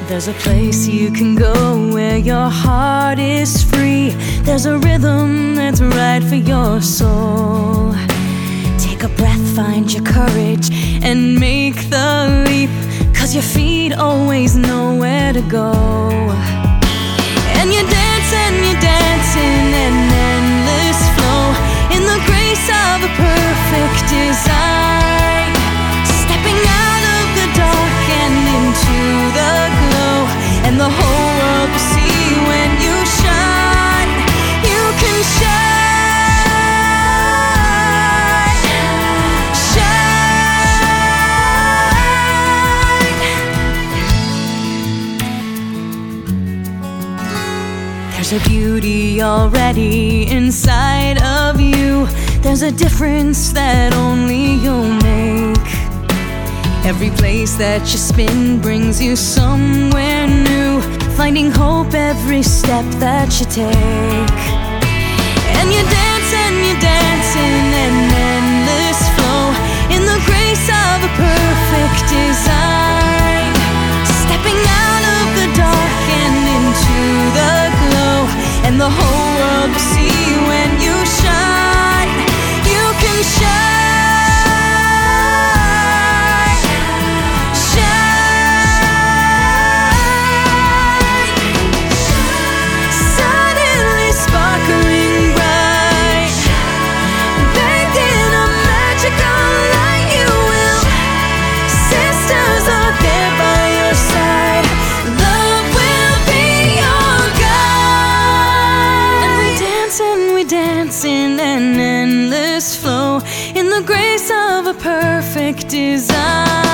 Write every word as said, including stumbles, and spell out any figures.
There's a place you can go where your heart is free. There's a rhythm that's right for your soul. Take a breath, find your courage, and make the leap, 'cause your feet always know where to go. And you dance and you dance in an endless flow, in the grace of a perfect design, stepping out of the dark and into the glow. And the whole world will see when you shine. You can shine, shine. There's a beauty already inside of you. There's a difference that only you'll make. Every place that you spin brings you somewhere new, finding hope every step that you take. And you dance and you dance in an endless flow, in the grace of a perfect design, stepping out of the dark and into the glow. And the whole world will see when you shine. You can shine. In an endless flow, in the grace of a perfect design.